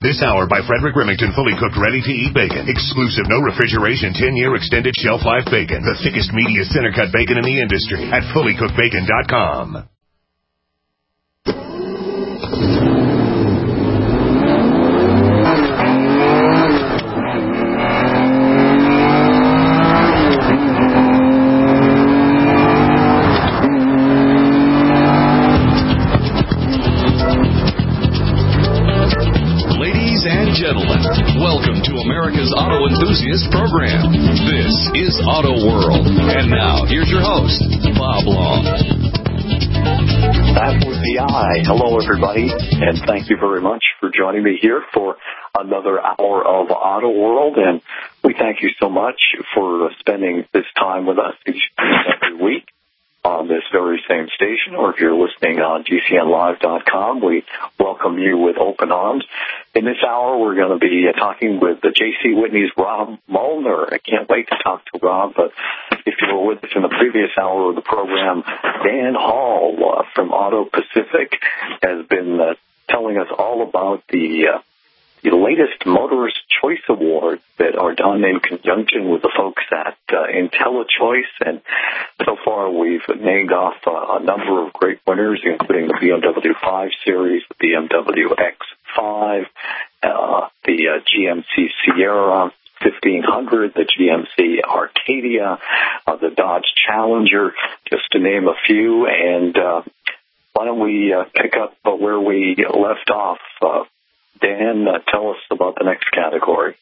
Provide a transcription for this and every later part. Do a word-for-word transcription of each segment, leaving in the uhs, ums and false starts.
This hour by Frederick Remington, fully cooked, ready-to-eat bacon. Exclusive, no refrigeration, ten-year extended shelf life bacon. The thickest, meatiest center-cut bacon in the industry at fully cooked bacon dot com. Welcome to America's Auto Enthusiast Program. This is Auto World. And now, here's your host, Bob Long. That would be I. Hello, everybody, and thank you very much for joining me here for another hour of Auto World. And we thank you so much for spending this time with us each and every week on this very same station, or if you're listening on G C N live dot com, we welcome you with open arms. In this hour, we're going to be talking with the J C. Whitney's Rob Molnar. I can't wait to talk to Rob, but if you were with us in the previous hour of the program, Dan Hall uh, from Auto Pacific has been uh, telling us all about the uh, the latest Motorist Choice Awards that are done in conjunction with the folks at uh, IntelliChoice. And so far, we've named off uh, a number of great winners, including the B M W five Series, the B M W X five, uh, the uh, G M C Sierra fifteen hundred, the G M C Arcadia, uh, the Dodge Challenger, just to name a few. And uh, why don't we uh, pick up uh, where we left off? Uh, Dan, uh, tell us about the next category.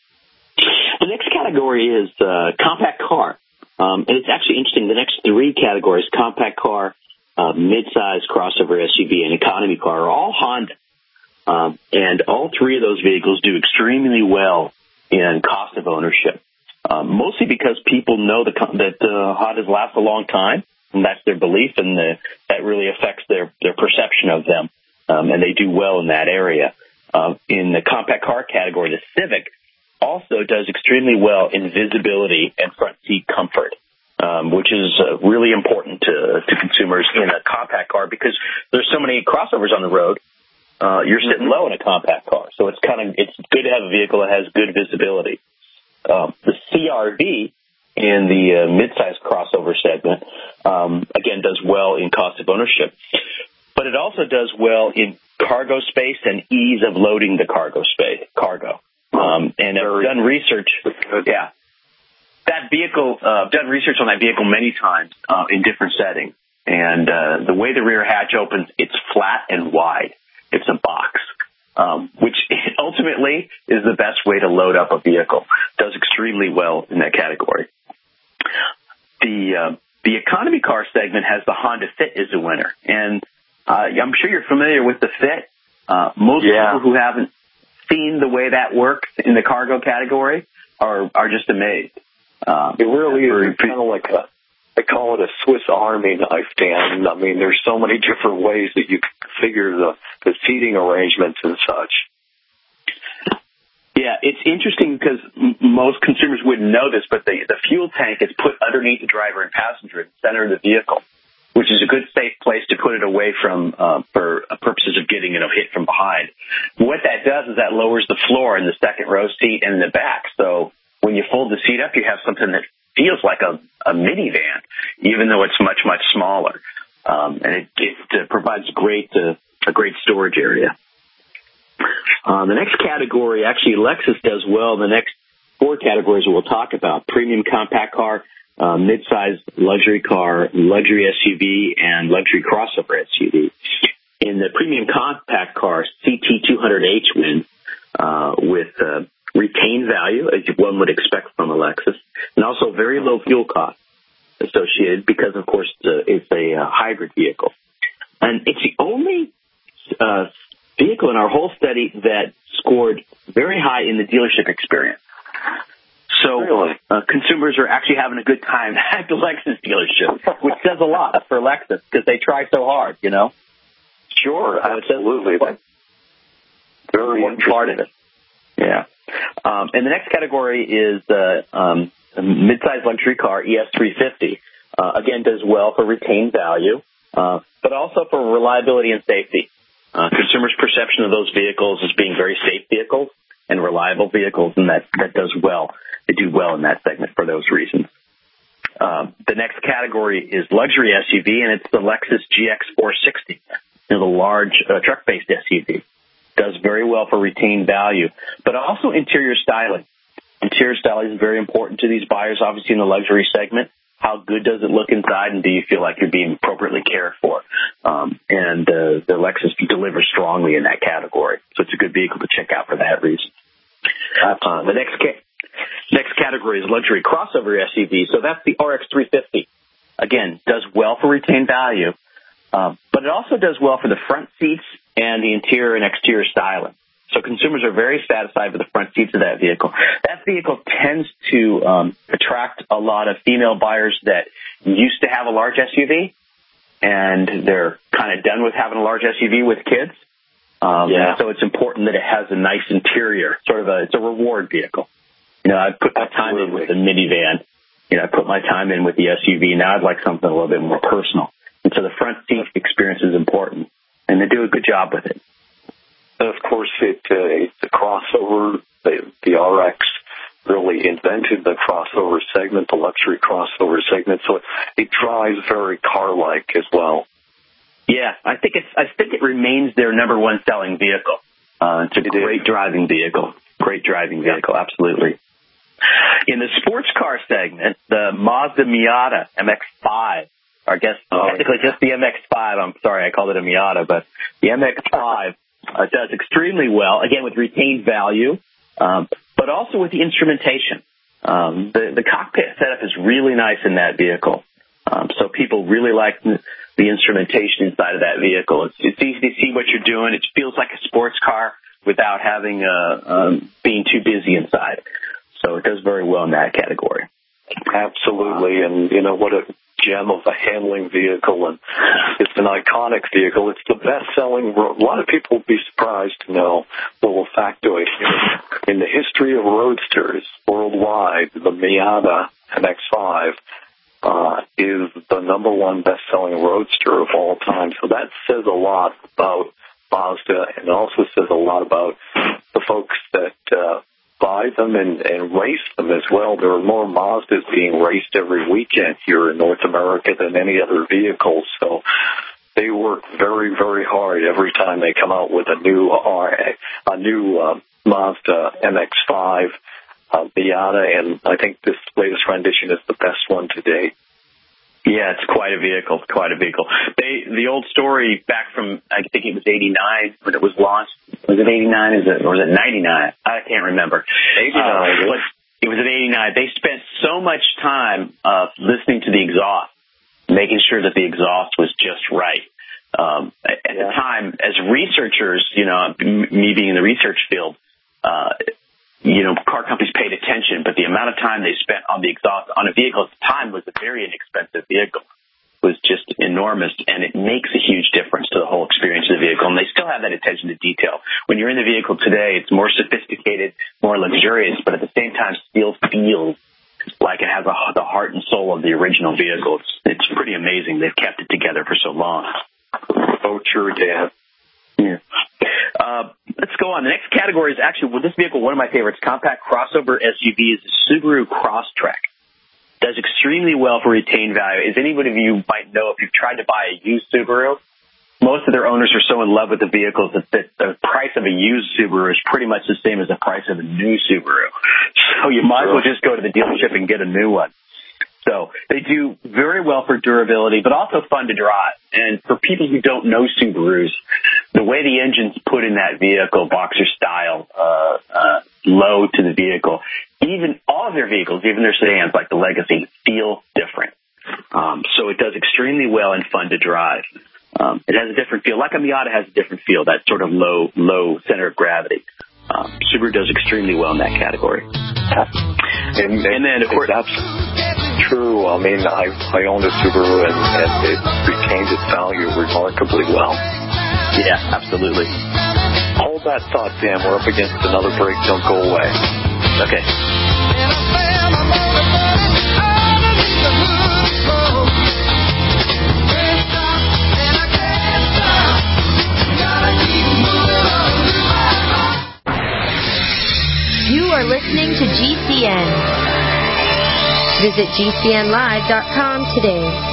The next category is uh, compact car. Um, and it's actually interesting. The next three categories, compact car, uh, midsize, crossover S U V, and economy car, are all Honda. Um, and all three of those vehicles do extremely well in cost of ownership, um, mostly because people know the, that uh, Hondas last a long time, and that's their belief, and the, that really affects their, their perception of them, um, and they do well in that area. Uh, in the compact car category, the Civic also does extremely well in visibility and front seat comfort, um, which is uh, really important to, to consumers in a compact car because there's so many crossovers on the road. Uh, you're sitting low in a compact car, so it's kind of it's good to have a vehicle that has good visibility. Um, the C R V in the uh, midsize crossover segment um, again does well in cost of ownership, but it also does well in cargo space and ease of loading the cargo space cargo. Um, and I've done research. Yeah, that vehicle. Uh, I've done research on that vehicle many times uh, in different settings, and uh, the way the rear hatch opens, it's flat and wide. It's a box, um, which ultimately is the best way to load up a vehicle. Does extremely well in that category. The uh, the economy car segment has the Honda Fit as a winner, and uh, I'm sure you're familiar with the Fit. Uh, most yeah. people who haven't seen the way that works in the cargo category are are just amazed. Um, it really is kind of like a. I call it a Swiss Army knife, Dan. I mean, there's so many different ways that you can configure the, the seating arrangements and such. Yeah, it's interesting because m- most consumers wouldn't know this, but the, the fuel tank is put underneath the driver and passenger in the center of the vehicle, which is a good, safe place to put it away from uh, for purposes of getting it a hit from behind. What that does is that lowers the floor in the second row seat and in the back. So when you fold the seat up, you have something that feels like a, a minivan, even though it's much, much smaller. Um, and it, it uh, provides great, uh, a great storage area. Uh, the next category, actually, Lexus does well. The next four categories we'll talk about: premium compact car, uh, mid-size luxury car, luxury S U V, and luxury crossover S U V. In the premium compact car, C T two hundred H wins uh, with uh, retained value, as one would expect from a Lexus, and also very low fuel costs associated because, of course, uh, it's a uh, hybrid vehicle. And it's the only uh, vehicle in our whole study that scored very high in the dealership experience. So really? uh, consumers are actually having a good time at the Lexus dealership, which says a lot for Lexus because they try so hard, you know? Sure, absolutely. That's very important part of it. Yeah. Um, and the next category is the uh, um, midsize luxury car, E S three fifty. Uh, again, does well for retained value, uh, but also for reliability and safety. Uh, consumers' perception of those vehicles as being very safe vehicles and reliable vehicles, and that, that does well. They do well in that segment for those reasons. Uh, the next category is luxury S U V, and it's the Lexus G X four sixty, you know, the large uh, truck-based S U V. Does very well for retained value, but also interior styling. Interior styling is very important to these buyers, obviously in the luxury segment. How good does it look inside, and do you feel like you're being appropriately cared for? Um, and uh, the Lexus delivers strongly in that category, so it's a good vehicle to check out for that reason. Uh, the next ca- next category is luxury crossover S U V, so that's the R X three fifty. Again, does well for retained value, uh, but it also does well for the front seats and the interior and exterior styling. So consumers are very satisfied with the front seats of that vehicle. That vehicle tends to um, attract a lot of female buyers that used to have a large S U V, and they're kind of done with having a large S U V with kids. Um, yeah. So it's important that it has a nice interior, sort of a, it's a reward vehicle. You know, I put my time in with the minivan. You know, I put my time in with the S U V. Now I'd like something a little bit more personal. And so the front seat experience is important, and they do a good job with it. And of course, it, uh, it's a crossover. The, the R X really invented the crossover segment, the luxury crossover segment, so it, it drives very car-like as well. Yeah, I think it's. I think it remains their number one selling vehicle. Uh, it's a it great is. driving vehicle. Great driving vehicle, absolutely. In the sports car segment, the Mazda Miata M X five, or I guess oh, technically yeah. just the M X five. I'm sorry, I called it a Miata, but the M X five uh, does extremely well, again, with retained value, um, but also with the instrumentation. Um, the, the cockpit setup is really nice in that vehicle. Um, so people really like the instrumentation inside of that vehicle. It's, it's easy to see what you're doing. It feels like a sports car without having uh, um, being too busy inside. So it does very well in that category. Absolutely, and you know what a gem of a handling vehicle, and it's an iconic vehicle. It's the best-selling. A lot of people will be surprised to know a little factoid here. In the history of roadsters worldwide, the Miata M X five uh, is the number one best-selling roadster of all time. So that says a lot about Mazda, and also says a lot about the folks that uh, buy them and, and race them as well. There are more Mazdas being raced every weekend here in North America than any other vehicle. So they work very, very hard every time they come out with a new R, a new uh, Mazda M X five uh, Miata, and I think this latest rendition is the best one to date. Yeah, it's quite a vehicle, quite a vehicle. They, the old story back from, I think it was eighty-nine when it was launched. Was it eighty-nine? Is it, or was it ninety-nine? I can't remember. eighty-nine. Uh, it was at eighty-nine. They spent so much time uh, listening to the exhaust, making sure that the exhaust was just right. Um, at yeah. the time, as researchers, you know, me being in the research field, uh, you know, car companies paid attention, but the amount of time they spent on the exhaust on a vehicle at the time was a very inexpensive vehicle. It was just enormous, and it makes a huge difference to the whole experience of the vehicle, and they still have that attention to detail. When you're in the vehicle today, it's more sophisticated, more luxurious, but at the same time still feels like it has a, the heart and soul of the original vehicle. It's, it's pretty amazing they've kept it together for so long. Oh, true, Dan. Yeah. Uh, let's go on. The next category is actually, with this vehicle, one of my favorites, compact crossover S U V, is the Subaru Crosstrek. Does extremely well for retained value. As anybody of you might know, if you've tried to buy a used Subaru, most of their owners are so in love with the vehicles that the, the price of a used Subaru is pretty much the same as the price of a new Subaru. So you might as well just go to the dealership and get a new one. So they do very well for durability, but also fun to drive. And for people who don't know Subarus, the way the engine's put in that vehicle, boxer style, uh, uh, low to the vehicle, even all of their vehicles, even their sedans like the Legacy, feel different. Um, so it does extremely well and fun to drive. Um, it has a different feel, like a Miata has a different feel, that sort of low, low center of gravity. Um, Subaru does extremely well in that category. And, and then, of course, that's true. I mean, I, I own a Subaru, and, and it retains its value remarkably well. Yeah, absolutely. Hold that thought, Dan. We're up against another break. Don't go away. Okay. Gotta You are listening to G C N. Visit G C N live dot com today.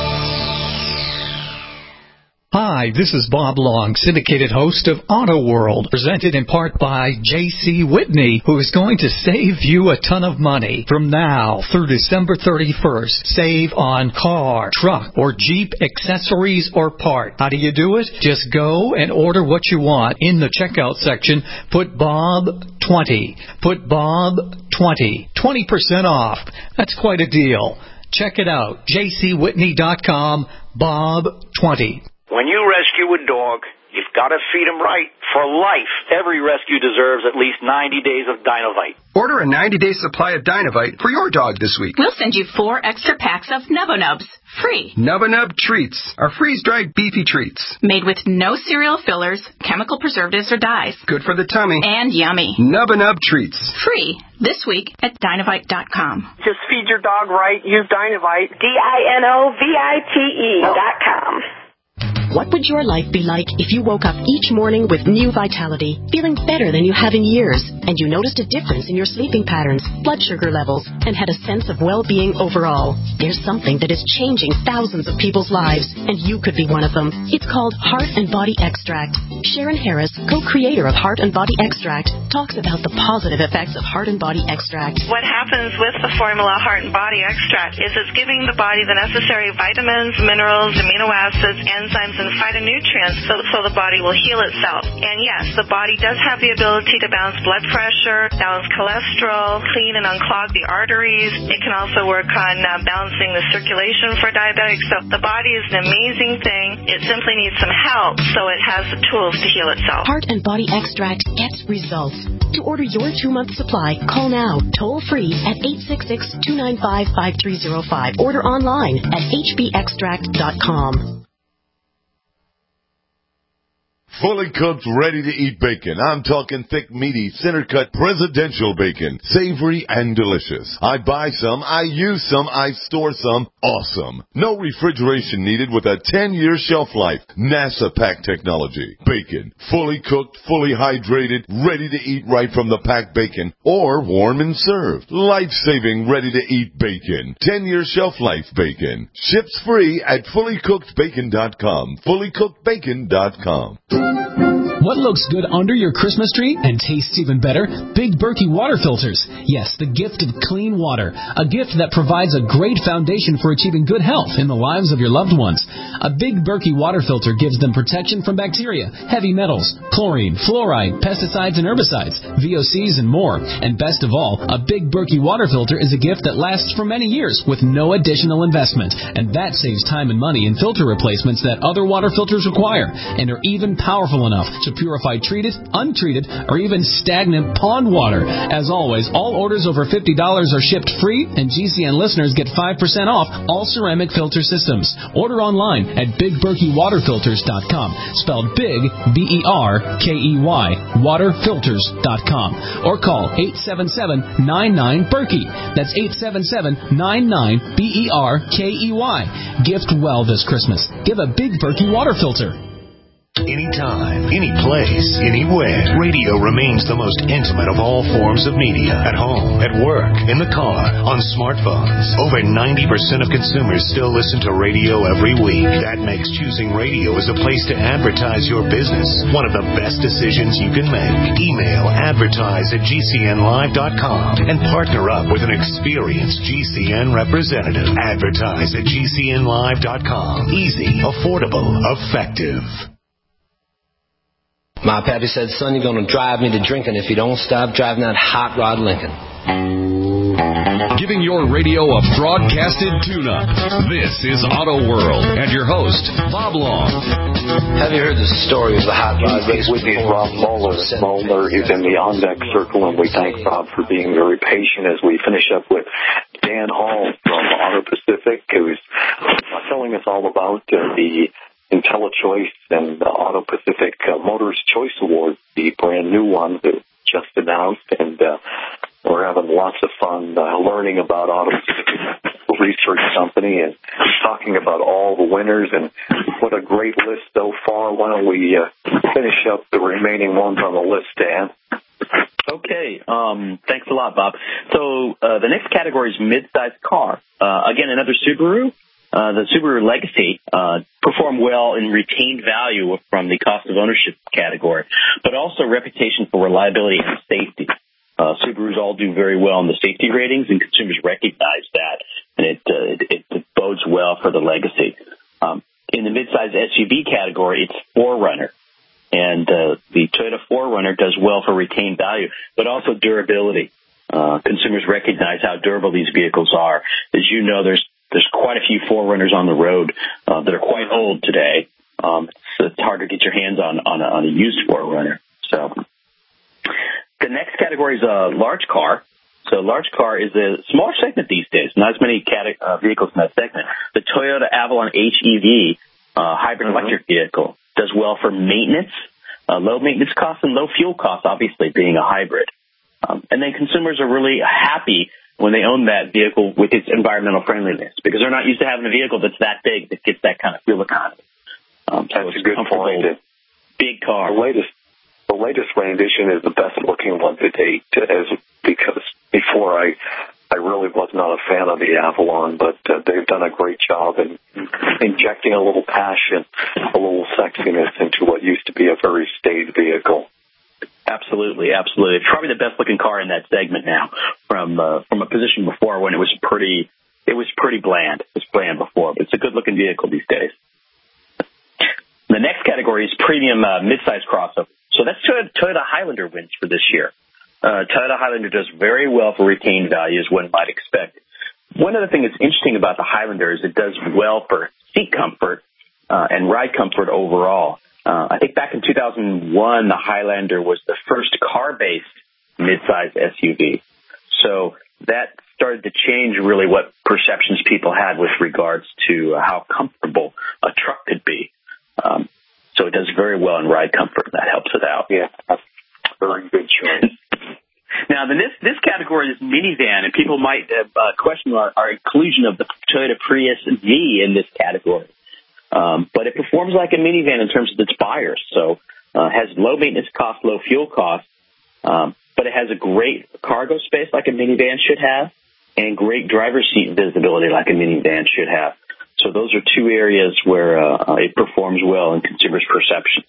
Hi, this is Bob Long, syndicated host of Auto World, presented in part by J C Whitney, who is going to save you a ton of money. From now through December thirty-first, save on car, truck, or Jeep accessories or part. How do you do it? Just go and order what you want. In the checkout section, put Bob twenty. Put Bob twenty. twenty percent off. That's quite a deal. Check it out. J C Whitney dot com, Bob twenty. When you rescue a dog, you've got to feed him right for life. Every rescue deserves at least ninety days of Dinovite. Order a ninety-day supply of Dinovite for your dog this week. We'll send you four extra packs of Nubba Nubs, free. Nubba Nub Treats are freeze-dried beefy treats. Made with no cereal fillers, chemical preservatives, or dyes. Good for the tummy. And yummy. Nubba Nub Treats. Free this week at Dinovite dot com. Just feed your dog right. Use Dinovite. D I N O V I T E dot com. What would your life be like if you woke up each morning with new vitality, feeling better than you have in years, and you noticed a difference in your sleeping patterns, blood sugar levels, and had a sense of well-being overall? There's something that is changing thousands of people's lives, and you could be one of them. It's called Heart and Body Extract. Sharon Harris, co-creator of Heart and Body Extract, talks about the positive effects of Heart and Body Extract. What happens with the formula Heart and Body Extract is it's giving the body the necessary vitamins, minerals, amino acids, enzymes, and phytonutrients so, so the body will heal itself. And yes, the body does have the ability to balance blood pressure, balance cholesterol, clean and unclog the arteries. It can also work on uh, balancing the circulation for diabetics. So the body is an amazing thing. It simply needs some help so it has the tools to heal itself. Heart and Body Extract gets results. To order your two-month supply, call now, toll-free at eight six six, two nine five, five three zero five. Order online at H B extract dot com. Fully cooked, ready-to-eat bacon. I'm talking thick, meaty, center-cut presidential bacon. Savory and delicious. I buy some, I use some, I store some. Awesome. No refrigeration needed with a ten-year shelf life. NASA pack technology. Bacon. Fully cooked, fully hydrated, ready to eat right from the packed bacon. Or warm and served. Life-saving, ready-to-eat bacon. ten-year shelf life bacon. Ships free at fully cooked bacon dot com. fully cooked bacon dot com. What looks good under your Christmas tree and tastes even better? Big Berkey water filters. Yes, the gift of clean water. A gift that provides a great foundation for achieving good health in the lives of your loved ones. A Big Berkey water filter gives them protection from bacteria, heavy metals, chlorine, fluoride, pesticides and herbicides, V O Cs and more. And best of all, a Big Berkey water filter is a gift that lasts for many years with no additional investment. And that saves time and money in filter replacements that other water filters require and are even powerful enough to purify treated, untreated, or even stagnant pond water. As always, all orders over fifty dollars are shipped free, and G C N listeners get five percent off all ceramic filter systems. Order online at big berkey water filters dot com, spelled big, B E R K E Y, water filters dot com, or call eight seven seven, nine nine, Berkey. That's eight seven seven, nine nine, B E R K E Y. Gift well this Christmas. Give a Big Berkey water filter. Anytime, any place, anywhere. Radio remains the most intimate of all forms of media. At home, at work, in the car, on smartphones. Over ninety percent of consumers still listen to radio every week. That makes choosing radio as a place to advertise your business one of the best decisions you can make. Email advertise at G C N live dot com and partner up with an experienced G C N representative. Advertise at G C N live dot com. Easy, affordable, effective. My pappy said, son, you're going to drive me to drinking if you don't stop driving that hot rod Lincoln. Giving your radio a broadcasted tune-up. This is Auto World and your host, Bob Long. Have you heard the story of the hot rod race? With me is Rob Moeller. Moeller is in the on-deck circle, and we thank Rob for being very patient as we finish up with Dan Hall from Auto Pacific, who's telling us all about uh, the IntelliChoice and the Auto Pacific uh, Motors Choice Awards, the brand new one that just announced, and uh, we're having lots of fun uh, learning about Auto Pacific Research Company and talking about all the winners, and what a great list so far. Why don't we uh, finish up the remaining ones on the list, Dan? Okay, Okay, um, thanks a lot, Bob. So uh, the next category is mid-sized car. Uh, again, another Subaru. Uh, the Subaru Legacy uh, performed well in retained value from the cost of ownership category, but also reputation for reliability and safety. Uh, Subarus all do very well in the safety ratings, and consumers recognize that, and it, uh, it, it bodes well for the Legacy. Um, in the mid-size S U V category, it's four runner. And uh, the Toyota four runner does well for retained value, but also durability. Uh, consumers recognize how durable these vehicles are. As you know, there's there's quite a few four runners on the road uh, that are quite old today. Um, so it's hard to get your hands on on a, on a used four runner. So the next category is a large car. So large car is a smaller segment these days. Not as many cate- uh, vehicles in that segment. The Toyota Avalon H E V, uh, hybrid mm-hmm. electric vehicle, does well for maintenance, uh, low maintenance costs, and low fuel costs, obviously, being a hybrid. Um, and then consumers are really happy when they own that vehicle with its environmental friendliness, because they're not used to having a vehicle that's that big that gets that kind of fuel economy. Um, so that's a good point. Big car. The latest, the latest rendition is the best looking one to date, as because before I, I really was not a fan of the Avalon, but uh, they've done a great job in injecting a little passion, a little sexiness into what used to be a very staid vehicle. Absolutely, absolutely. It's probably the best looking car in that segment now, from uh, from a position before when it was pretty, it was pretty bland. It was bland before, but it's a good looking vehicle these days. The next category is premium uh, midsize crossover. So that's Toyota, Toyota Highlander wins for this year. Uh, Toyota Highlander does very well for retained value, as one might expect. One other thing that's interesting about the Highlander is it does well for seat comfort uh, and ride comfort overall. Uh, I think back in two thousand one, the Highlander was the first car-based midsize S U V. So that started to change really what perceptions people had with regards to how comfortable a truck could be. Um, so it does very well in ride comfort, and that helps it out. Yeah, that's very good choice. Now, the, this this category is minivan, and people might uh, question our, our inclusion of the Toyota Prius V in this category. Um, but it performs like a minivan in terms of its buyers. So uh, has low maintenance costs, low fuel costs, um, but it has a great cargo space like a minivan should have, and great driver's seat visibility like a minivan should have. So those are two areas where uh, it performs well in consumers' perceptions.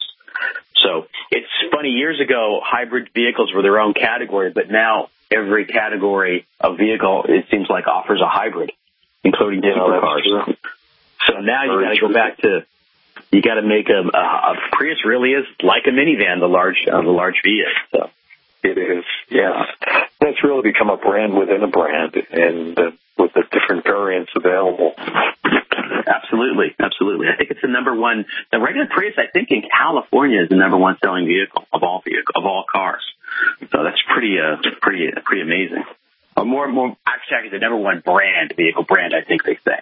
So it's funny, years ago, hybrid vehicles were their own category, but now every category of vehicle, it seems like, offers a hybrid, including yeah, supercars. So now you got to go back to, you got to make a, a, a Prius really is like a minivan, the large, uh, the large V is. So it is, yes. That's really become a brand within a brand, and uh, with the different variants available. Absolutely, absolutely. I think it's the number one. The regular Prius, I think, in California is the number one selling vehicle of all vehicle of all cars. So that's pretty, uh, pretty, pretty amazing. Or more, more. Actually, the number one brand vehicle brand, I think they say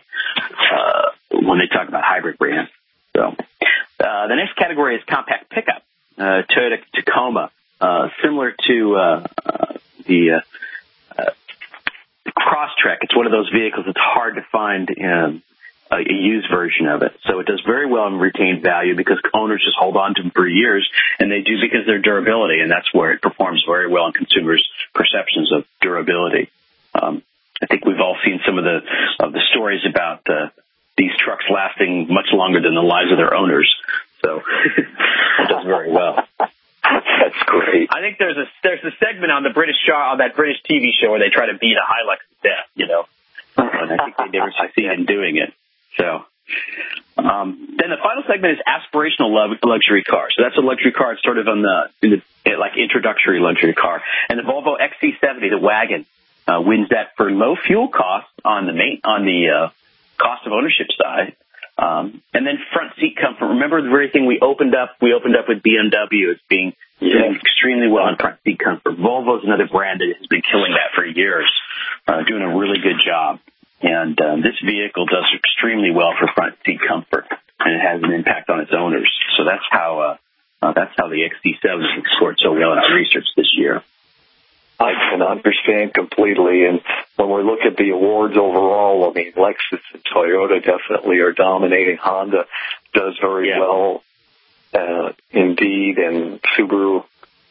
uh, when they talk about hybrid brands. So uh, the next category is compact pickup. Uh, Toyota Tacoma, uh, similar to uh, uh, the uh, uh, Crosstrek. It's one of those vehicles that's hard to find in a used version of it. So it does very well in retained value because owners just hold on to them for years, and they do because of their durability, and that's where it performs very well in consumers' perceptions of durability. Um, I think we've all seen some of the of the stories about uh, these trucks lasting much longer than the lives of their owners. So it does very well. That's great. I think there's a there's a segment on the British show, on that British T V show, where they try to beat a Hilux to death, you know, and I think they never succeed in doing it. So um, then the final segment is aspirational luxury cars. So that's a luxury car. It's sort of on the, in the like introductory luxury car. And the Volvo X C seventy, the wagon, uh, wins that for low fuel costs on the main, on the uh, cost of ownership side. Um, and then front seat comfort. Remember the very thing we opened up, we opened up with B M W as being yeah. doing extremely well on front seat comfort. Volvo is another brand that has been killing that for years, uh, doing a really good job. And um, this vehicle does extremely well for front seat comfort, and it has an impact on its owners. So that's how uh, uh, that's how the X C seventy scored so well in our research this year. I can understand completely. And when we look at the awards overall, I mean, Lexus and Toyota definitely are dominating. Honda does very yeah. well, uh, indeed, and Subaru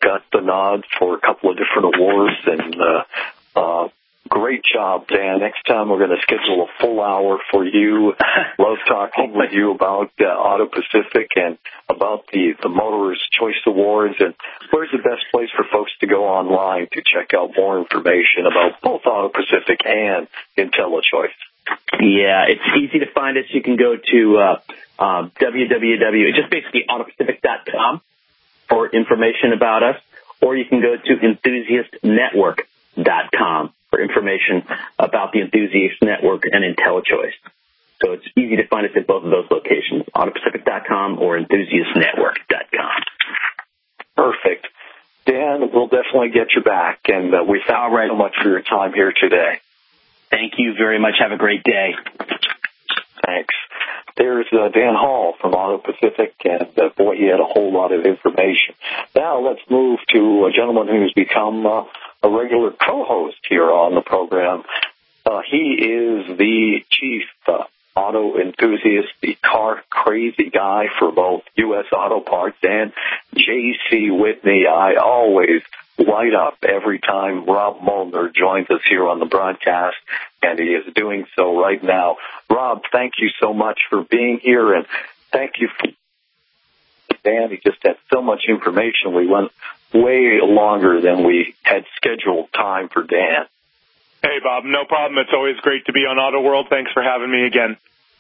got the nod for a couple of different awards, and uh, uh, great job, Dan. Next time we're going to schedule a full hour for you. Love talking with you about uh, Auto Pacific and about the, the Motorist Choice Awards. And where's the best place for folks to go online to check out more information about both Auto Pacific and IntelliChoice? Yeah, it's easy to find us. You can go to uh, uh, w w w, it's just basically auto pacific dot com for information about us, or you can go to enthusiast network dot com for information about the Enthusiast Network and IntelliChoice. So it's easy to find us at both of those locations, auto pacific dot com or enthusiast network dot com. Perfect. Dan, we'll definitely get you back, and uh, we thank you so much for your time here today. Thank you very much. Have a great day. Thanks. There's uh, Dan Hall from Auto Pacific, and uh, boy, he had a whole lot of information. Now let's move to a gentleman who's become uh, a regular co-host here on the program. Uh, he is the chief uh, auto enthusiast, the car crazy guy for both U S Auto Parts and J C Whitney. I always light up every time Rob Molnar joins us here on the broadcast, and he is doing so right now. Rob, thank you so much for being here, and thank you for Dan. He just had so much information. We went way longer than we had scheduled time for Dan. Hey, Bob, no problem. It's always great to be on Auto World. Thanks for having me again.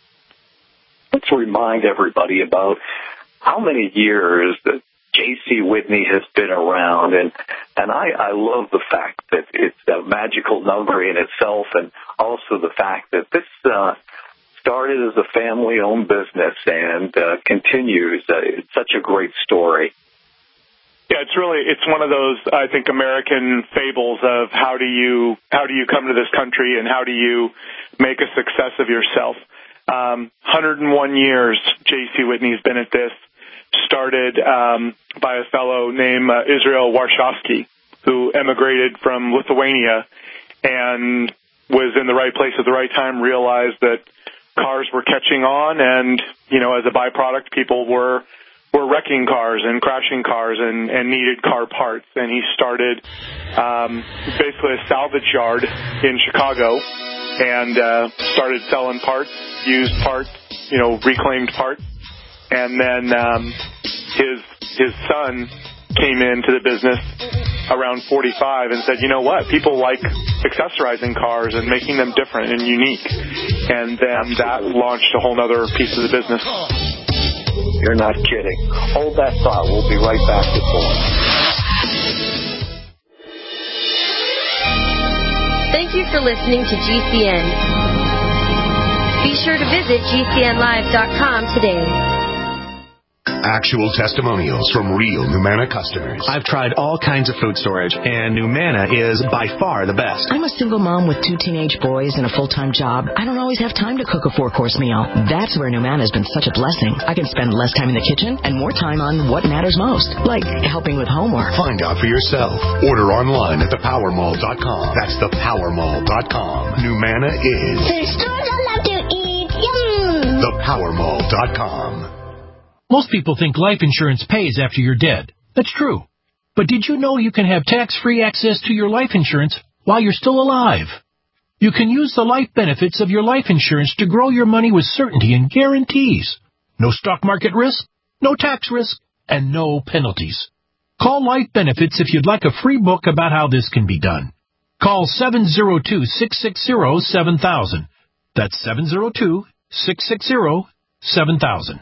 Let's remind everybody about how many years that J C Whitney has been around, and and I, I love the fact that it's a magical number in itself, and also the fact that this uh, started as a family-owned business and uh, continues. Uh, it's such a great story. Yeah, it's really, it's one of those, I think, American fables of how do you, how do you come to this country and how do you make a success of yourself. Um, one hundred one years J C Whitney's been at this, started um, by a fellow named uh, Israel Warshawski, who emigrated from Lithuania and was in the right place at the right time, realized that cars were catching on, and, you know, as a byproduct, people were were wrecking cars and crashing cars and, and needed car parts. And he started um, basically a salvage yard in Chicago and uh, started selling parts, used parts, you know, reclaimed parts. And then um, his his son came into the business around forty-five and said, you know what, people like accessorizing cars and making them different and unique. And then that launched a whole other piece of the business. You're not kidding. Hold that thought. We'll be right back with more. Thank you for listening to G C N. Be sure to visit G C N live dot com today. Actual testimonials from real Numanna customers. I've tried all kinds of food storage, and Numanna is by far the best. I'm a single mom with two teenage boys and a full-time job. I don't always have time to cook a four-course meal. That's where Numanna has been such a blessing. I can spend less time in the kitchen and more time on what matters most, like helping with homework. Find out for yourself. Order online at the power mall dot com. That's the power mall dot com. Numanna is the stores I love to eat. Yum! the power mall dot com. Most people think life insurance pays after you're dead. That's true. But did you know you can have tax-free access to your life insurance while you're still alive? You can use the life benefits of your life insurance to grow your money with certainty and guarantees. No stock market risk, no tax risk, and no penalties. Call Life Benefits if you'd like a free book about how this can be done. Call seven oh two, six six zero, seven thousand. That's seven oh two, six six zero, seven thousand.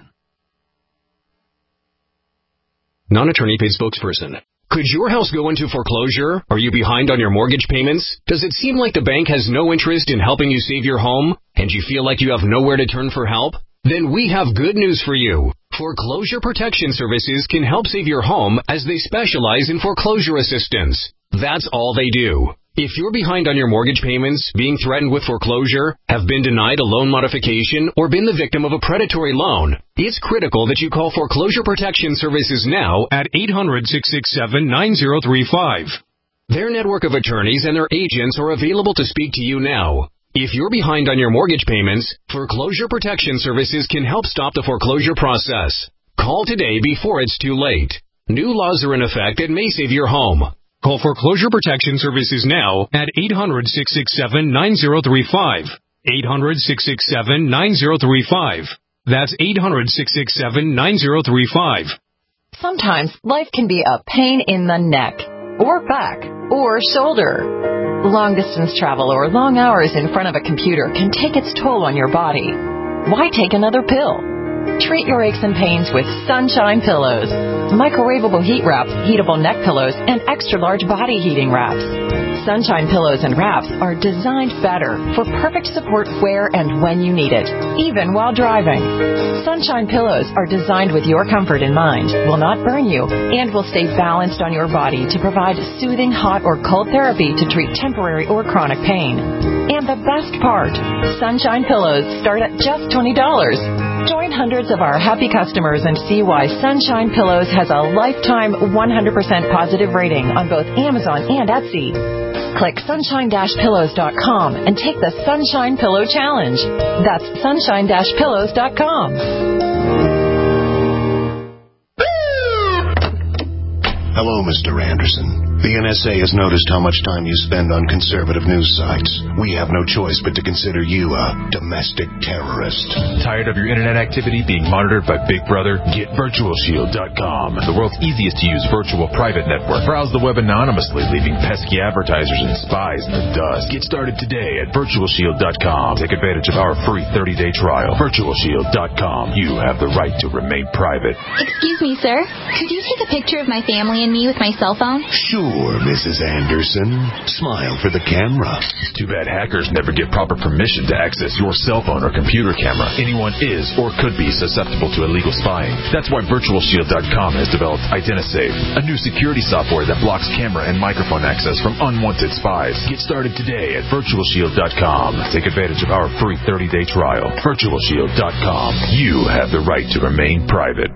Non-attorney paid spokesperson. Could your house go into foreclosure? Are you behind on your mortgage payments? Does it seem like the bank has no interest in helping you save your home? And you feel like you have nowhere to turn for help? Then we have good news for you. Foreclosure Protection Services can help save your home as they specialize in foreclosure assistance. That's all they do. If you're behind on your mortgage payments, being threatened with foreclosure, have been denied a loan modification, or been the victim of a predatory loan, it's critical that you call Foreclosure Protection Services now at eight hundred, six six seven, nine zero three five. Their network of attorneys and their agents are available to speak to you now. If you're behind on your mortgage payments, Foreclosure Protection Services can help stop the foreclosure process. Call today before it's too late. New laws are in effect that may save your home. Call Foreclosure Protection Services now at eight hundred, six six seven, nine zero three five. eight hundred, six six seven, nine zero three five. That's eight hundred, six six seven, nine zero three five. Sometimes life can be a pain in the neck, or back, or shoulder. Long-distance travel or long hours in front of a computer can take its toll on your body. Why take another pill? Treat your aches and pains with Sunshine Pillows. Microwavable heat wraps, heatable neck pillows, and extra-large body heating wraps. Sunshine Pillows and wraps are designed better for perfect support where and when you need it, even while driving. Sunshine Pillows are designed with your comfort in mind, will not burn you, and will stay balanced on your body to provide soothing hot or cold therapy to treat temporary or chronic pain. And the best part, Sunshine Pillows start at just twenty dollars. Join hundreds of our happy customers and see why Sunshine Pillows has a lifetime one hundred percent positive rating on both Amazon and Etsy. Click sunshine dash pillows dot com and take the Sunshine Pillow Challenge. That's sunshine dash pillows dot com. Hello, Mister Anderson. The N S A has noticed how much time you spend on conservative news sites. We have no choice but to consider you a domestic terrorist. Tired of your internet activity being monitored by Big Brother? Get virtual shield dot com, the world's easiest to use virtual private network. Browse the web anonymously, leaving pesky advertisers and spies in the dust. Get started today at virtual shield dot com. Take advantage of our free thirty-day trial. virtual shield dot com. You have the right to remain private. Excuse me, sir. Could you take a picture of my family and me with my cell phone? Sure, Missus Anderson. Smile for the camera. Too bad hackers never get proper permission to access your cell phone or computer camera. Anyone is or could be susceptible to illegal spying. That's why virtual shield dot com has developed IdentiSafe, a new security software that blocks camera and microphone access from unwanted spies. Get started today at virtual shield dot com. Take advantage of our free thirty-day trial. virtual shield dot com. You have the right to remain private.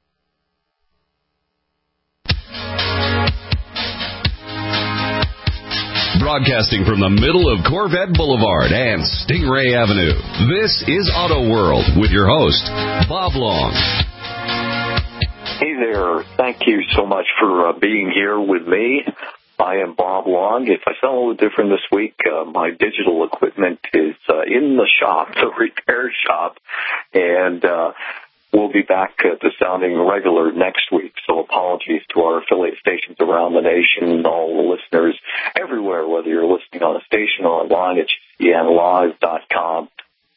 Broadcasting from the middle of Corvette Boulevard and Stingray Avenue, this is Auto World with your host, Bob Long. Hey there. Thank you so much for uh, being here with me. I am Bob Long. If I sound a little different this week, uh, my digital equipment is uh, in the shop, the repair shop, and uh, we'll be back uh, to sounding regular next week. So apologies to our affiliate stations around the nation and all the listeners everywhere, whether you're listening on a station or online at G C N live dot com.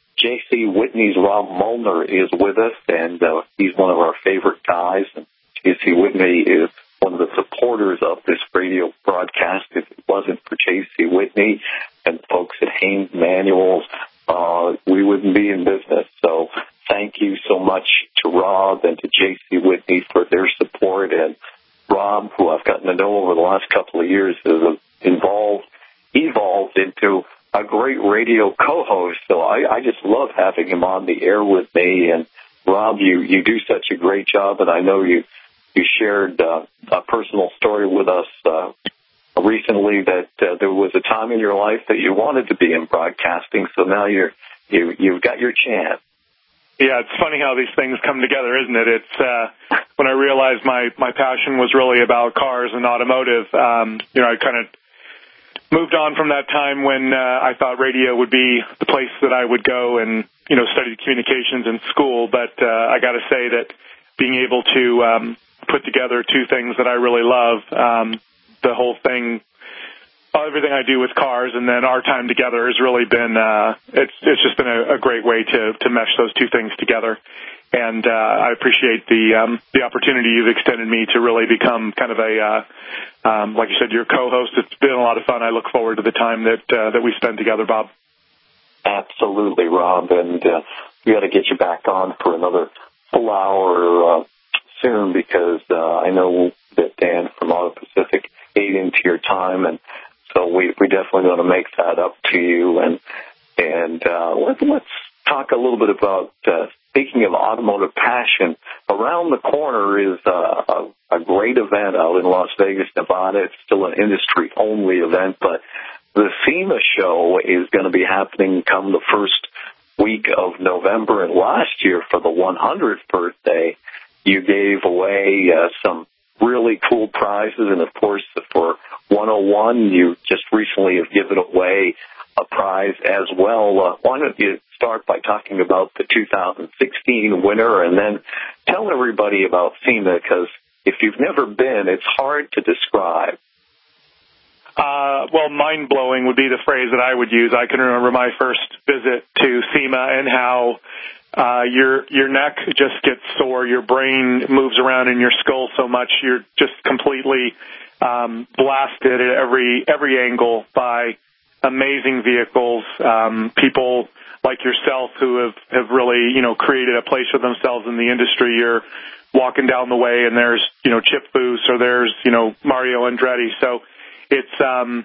J C Whitney's Rob Molnar is with us, and uh, he's one of our favorite guys. And J C Whitney is one of the supporters of this radio broadcast. If it wasn't for J C Whitney and folks at Haynes Manuals, uh, we wouldn't be in business. So thank you so much to Rob and to J C Whitney for their support. And Rob, who I've gotten to know over the last couple of years, is involved, evolved into a great radio co-host. So I, I just love having him on the air with me. And Rob, you, you do such a great job. And I know you, you shared uh, a personal story with us uh, recently that uh, there was a time in your life that you wanted to be in broadcasting. So now you're, you, you've got your chance. Yeah, it's funny how these things come together, isn't it? It's uh, when I realized my, my passion was really about cars and automotive, um, you know, I kind of moved on from that time when uh, I thought radio would be the place that I would go and, you know, study communications in school. But uh, I got to say that being able to um, put together two things that I really love, um, the whole thing, everything I do with cars and then our time together has really been, uh, it's it's just been a, a great way to, to mesh those two things together. And uh, I appreciate the um, the opportunity you've extended me to really become kind of a, uh, um, like you said, your co-host. It's been a lot of fun. I look forward to the time that uh, that we spend together, Bob. Absolutely, Rob. And uh, we got to get you back on for another full hour uh, soon because uh, I know that Dan from Auto Pacific ate into your time, and so we we definitely want to make that up to you. And and uh, let, let's talk a little bit about. Uh, Speaking of automotive passion, around the corner is uh, a, a great event out in Las Vegas, Nevada. It's still an industry-only event, but the SEMA show is going to be happening come the first week of November. And last year, for the one hundredth birthday, you gave away uh, some really cool prizes. And, of course, for one oh one, you just recently have given away a prize as well. Uh, why don't you start by talking about the two thousand sixteen winner and then tell everybody about SEMA, because if you've never been, it's hard to describe. Uh, well, mind-blowing would be the phrase that I would use. I can remember my first visit to SEMA and how uh, your your neck just gets sore, your brain moves around in your skull so much, you're just completely um, blasted at every every angle by amazing vehicles, um, people like yourself who have, have really, you know, created a place for themselves in the industry. You're walking down the way and there's, you know, Chip Foose or there's, you know, Mario Andretti. So it's, um,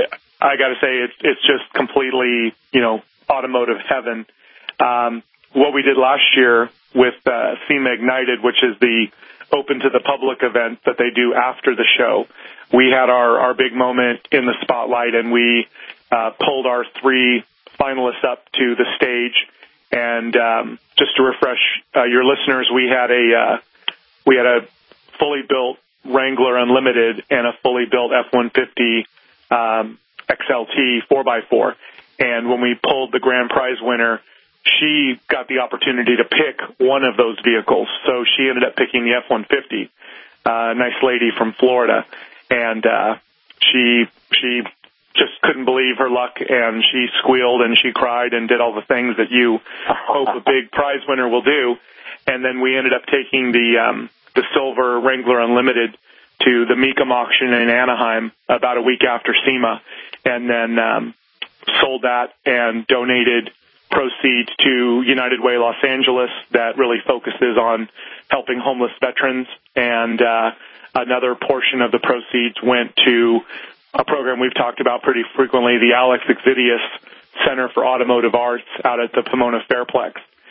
I got to say, it's, it's just completely, you know, automotive heaven. Um, what we did last year with uh, SEMA Ignited, which is the open to the public event that they do after the show, we had our, our big moment in the spotlight, and we uh, pulled our three finalists up to the stage. And um, just to refresh uh, your listeners, we had a uh, we had a fully built Wrangler Unlimited and a fully built F one fifty um, X L T four by four. And when we pulled the grand prize winner, she got the opportunity to pick one of those vehicles. So she ended up picking the F one fifty, a uh, nice lady from Florida. And uh, she she just couldn't believe her luck, and she squealed and she cried and did all the things that you hope a big prize winner will do. And then we ended up taking the um, the silver Wrangler Unlimited to the Mecum auction in Anaheim about a week after SEMA, and then um, sold that and donated proceeds to United Way Los Angeles that really focuses on helping homeless veterans. And uh, another portion of the proceeds went to a program we've talked about pretty frequently, the Alex Exidius Center for Automotive Arts out at the Pomona Fairplex.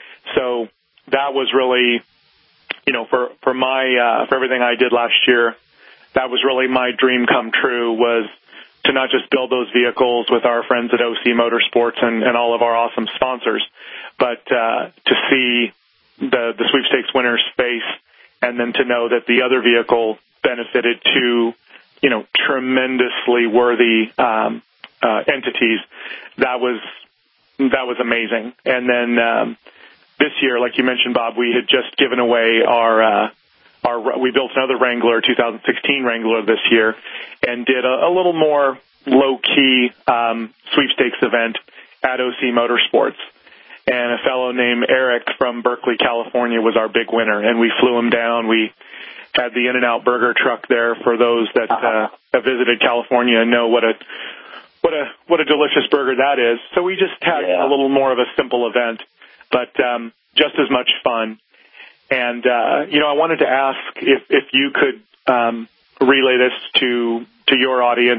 So that was really, you know, for, for my, uh, for everything I did last year, that was really my dream come true, was to not just build those vehicles with our friends at O C Motorsports and, and all of our awesome sponsors, but uh, to see the, the sweepstakes winner's face, and then to know that the other vehicle benefited to, you know, tremendously worthy um, uh, entities. That was that was amazing. And then um, this year, like you mentioned, Bob, we had just given away our uh, our we built another Wrangler, two thousand sixteen Wrangler this year, and did a, a little more low key um, sweepstakes event at O C Motorsports. And a fellow named Eric from Berkeley, California, was our big winner, and we flew him down. We had the In-N-Out burger truck there for those that uh, have visited California and know what a what a what a delicious burger that is. So we just had yeah. a little more of a simple event, but um, just as much fun. And uh, you know, I wanted to ask if if you could um, relay this to to your audience.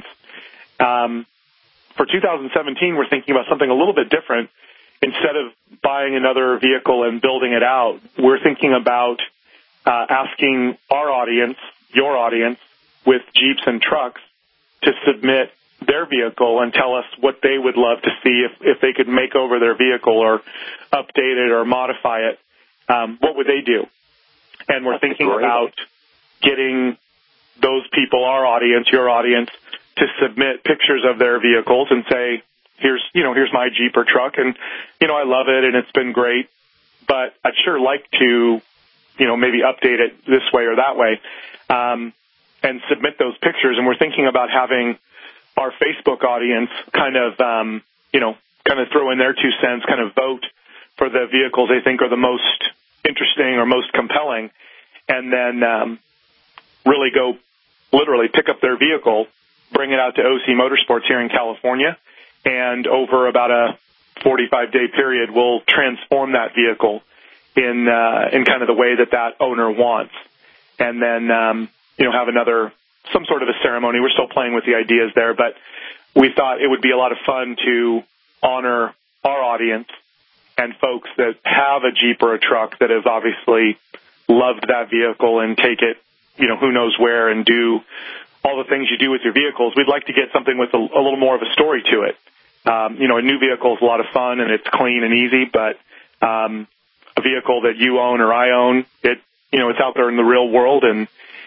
Um, for two thousand seventeen, we're thinking about something a little bit different. Instead of buying another vehicle and building it out, we're thinking about Uh, asking our audience, your audience, with Jeeps and trucks to submit their vehicle and tell us what they would love to see if, if they could make over their vehicle or update it or modify it. Um, what would they do? And we're thinking about getting those people, our audience, your audience, to submit pictures of their vehicles and say, here's, you know, here's my Jeep or truck, and, you know, I love it and it's been great, but I'd sure like to, you know, maybe update it this way or that way, um, and submit those pictures. And we're thinking about having our Facebook audience kind of, um, you know, kind of throw in their two cents, kind of vote for the vehicles they think are the most interesting or most compelling, and then um, really go literally pick up their vehicle, bring it out to O C Motorsports here in California, and over about a forty-five day period, we'll transform that vehicle in uh, in kind of the way that that owner wants, and then um, you know, have another some sort of a ceremony. We're still playing with the ideas there, but we thought it would be a lot of fun to honor our audience and folks that have a Jeep or a truck that have obviously loved that vehicle and take it, you know, who knows where, and do all the things you do with your vehicles. We'd like to get something with a, a little more of a story to it. Um, you know, a new vehicle is a lot of fun and it's clean and easy, but um, a vehicle that you own or I own, it, you know, it's out there in the real world, and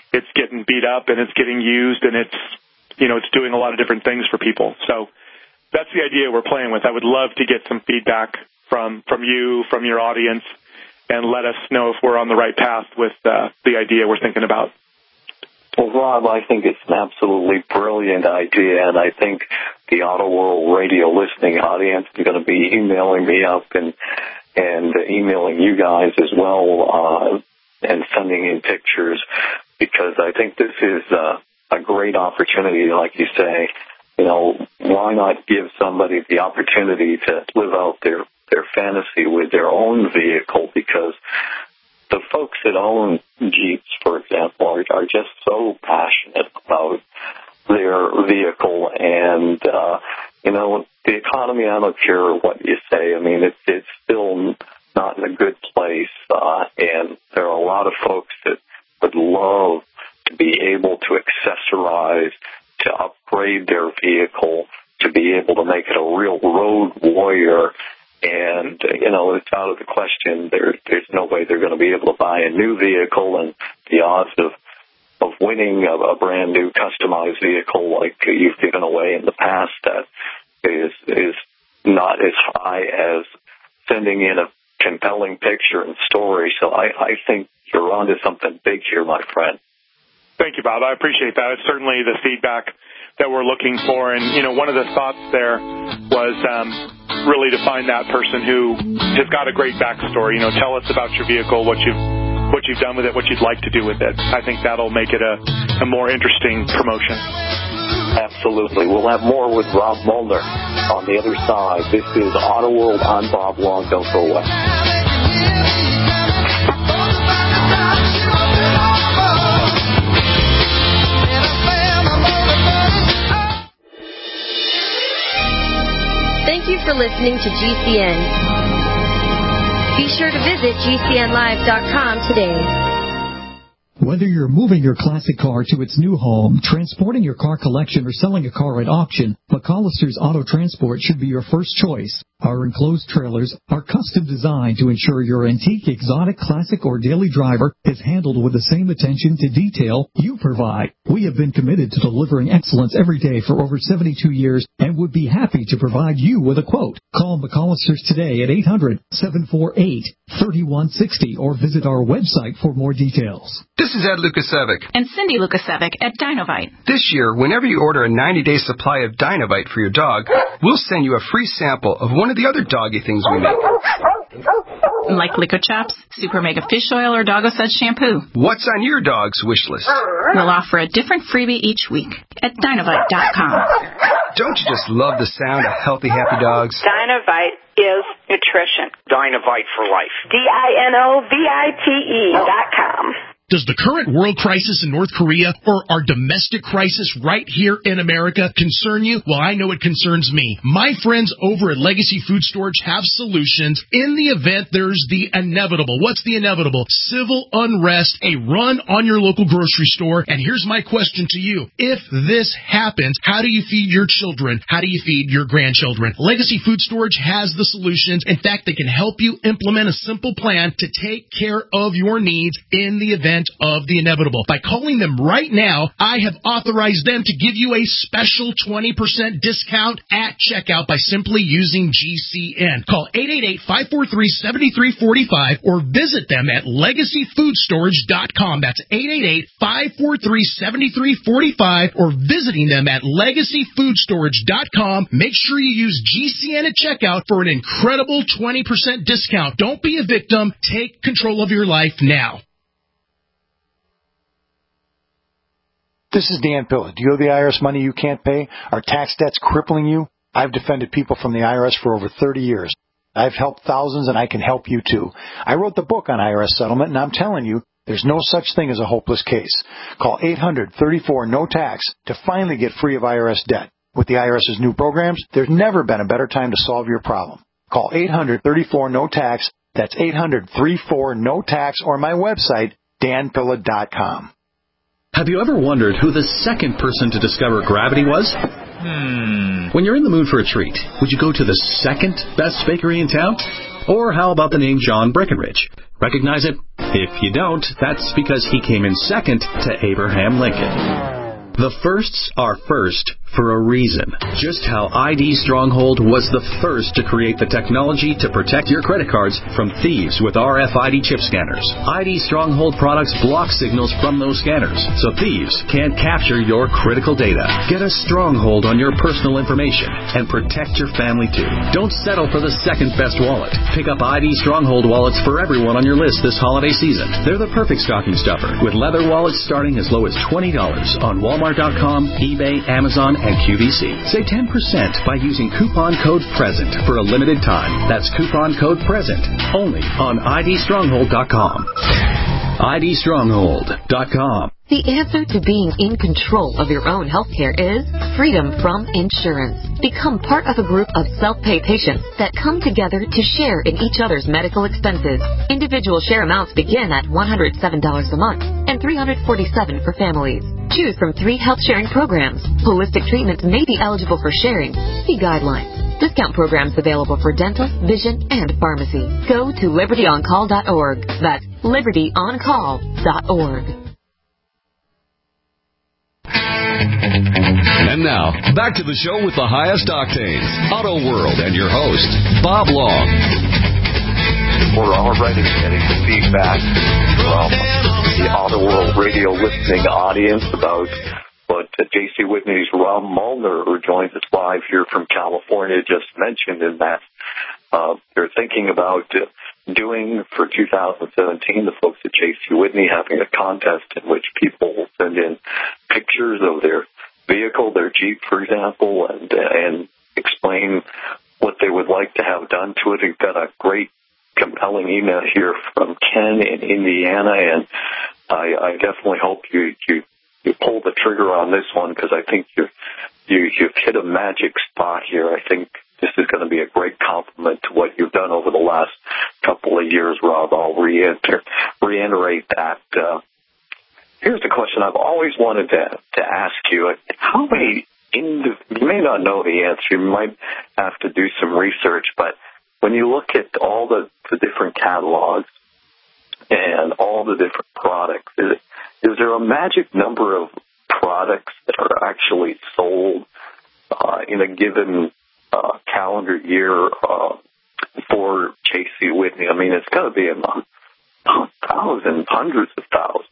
it's getting beat up and it's getting used and it's, you know, it's doing a lot of different things for people. So that's the idea we're playing with. I would love to get some feedback from, from you, from your audience, and let us know if we're on the right path with uh, the idea we're thinking about. Well, Rob, I think it's an absolutely brilliant idea, and I think the Auto World Radio listening audience is going to be emailing me up and and emailing you guys as well, uh, and sending in pictures, because I think this is uh, a great opportunity, like you say. You know, why not give somebody the opportunity to live out their, their fantasy with their own vehicle? Because the folks that own Jeeps, for example, are, are just so passionate about their vehicle. And, uh, you know, the economy, I don't care what you say. I mean, it's, it's still not in a good place. Uh, and there are a lot of folks that would love to be able to accessorize, to upgrade their vehicle, to be able to make it a real road warrior. And, you know, it's out of the question. There, there's no way they're going to be able to buy a new vehicle, and the odds of of winning a, a brand new customized vehicle like you've given away in the past, that is is not as high as sending in a compelling picture and story. So I, I think you're onto something big here, my friend. Thank you, Bob. I appreciate that. It's certainly the feedback that we're looking for. And, you know, one of the thoughts there was um, really to find that person who has got a great backstory. You know, tell us about your vehicle, what you've, what you've done with it, what you'd like to do with it. I think that'll make it a, a more interesting promotion. Absolutely. We'll have more with Rob Molnar on the other side. This is Auto World. I'm Bob Long. Don't go away. Thank you for listening to G C N. Be sure to visit G C N live dot com today. Whether you're moving your classic car to its new home, transporting your car collection, or selling a car at auction, McCollister's Auto Transport should be your first choice. Our enclosed trailers are custom designed to ensure your antique, exotic, classic, or daily driver is handled with the same attention to detail you provide. We have been committed to delivering excellence every day for over seventy-two years and would be happy to provide you with a quote. Call McCollister's today at eight hundred, seven four eight, three one six zero or visit our website for more details. This is Ed Lukasevic. And Cindy Lukasevic at Dinovite. This year, whenever you order a ninety-day supply of Dinovite for your dog, we'll send you a free sample of one of the other doggy things we make. Like Liquor Chops, Super Mega Fish Oil, or Doggo Suds Shampoo. What's on your dog's wish list? We'll offer a different freebie each week at Dinovite dot com. Don't you just love the sound of healthy, happy dogs? Dinovite is nutrition. Dinovite for life. D I N O V I T E dot com. Does the current world crisis in North Korea or our domestic crisis right here in America concern you? Well, I know it concerns me. My friends over at Legacy Food Storage have solutions in the event there's the inevitable. What's the inevitable? Civil unrest, a run on your local grocery store. And here's my question to you. If this happens, how do you feed your children? How do you feed your grandchildren? Legacy Food Storage has the solutions. In fact, they can help you implement a simple plan to take care of your needs in the event of the inevitable. By calling them right now, I have authorized them to give you a special twenty percent discount at checkout by simply using G C N. Call eight eight eight, five four three, seven three four five or visit them at legacy food storage dot com. That's eight eight eight, five four three, seven three four five or visiting them at legacy food storage dot com. Make sure you use G C N at checkout for an incredible twenty percent discount. Don't be a victim. Take control of your life now. This is Dan Pilla. Do you owe the I R S money you can't pay? Are tax debts crippling you? I've defended people from the I R S for over thirty years. I've helped thousands, and I can help you too. I wrote the book on I R S settlement, and I'm telling you, there's no such thing as a hopeless case. Call eight hundred, thirty-four, no tax to finally get free of I R S debt. With the IRS's new programs, there's never been a better time to solve your problem. Call eight hundred, thirty-four, no tax. That's eight hundred, thirty-four, no tax, or my website, dan pilla dot com. Have you ever wondered who the second person to discover gravity was? Hmm. When you're in the mood for a treat, would you go to the second best bakery in town? Or how about the name John Breckenridge? Recognize it? If you don't, that's because he came in second to Abraham Lincoln. The firsts are first for a reason. Just how I D Stronghold was the first to create the technology to protect your credit cards from thieves with R F I D chip scanners. I D Stronghold products block signals from those scanners, so thieves can't capture your critical data. Get a stronghold on your personal information and protect your family too. Don't settle for the second best wallet. Pick up I D Stronghold wallets for everyone on your list this holiday season. They're the perfect stocking stuffer, with leather wallets starting as low as twenty dollars on Walmart dot com, eBay, Amazon, and Q V C. Save ten percent by using coupon code PRESENT for a limited time. That's coupon code PRESENT only on I D stronghold dot com. I D stronghold dot com. The answer to being in control of your own healthcare is freedom from insurance. Become part of a group of self-pay patients that come together to share in each other's medical expenses. Individual share amounts begin at one hundred seven dollars a month and three hundred forty-seven dollars for families. Choose from three health sharing programs. Holistic treatments may be eligible for sharing. See guidelines. Discount programs available for dental, vision, and pharmacy. Go to liberty on call dot org. That's liberty on call dot org. And now, back to the show with the highest octanes, Auto World, and your host, Bob Long. We're already getting the feedback from the Auto World radio listening audience about what J C Whitney's Rob Mullner, who joins us live here from California, just mentioned, in that uh, they're thinking about uh, doing for two thousand seventeen, the folks at J C Whitney having a contest in which people will send in pictures of their vehicle, their Jeep, for example, and and explain what they would like to have done to it. We've got a great, compelling email here from Ken in Indiana, and I, I definitely hope you, you you pull the trigger on this one, because I think you you you've hit a magic spot here. I think this is going to be a great compliment to what you've done over the last couple of years, Rob. I'll reiter- reiterate that. Uh, Here's a question I've always wanted to to ask you. How many, indiv- you may not know the answer, you might have to do some research, but when you look at all the, the different catalogs and all the different products, is, is there a magic number of products that are actually sold uh, in a given uh, calendar year uh, for J C Whitney? I mean, it's got to be in the thousands, hundreds of thousands.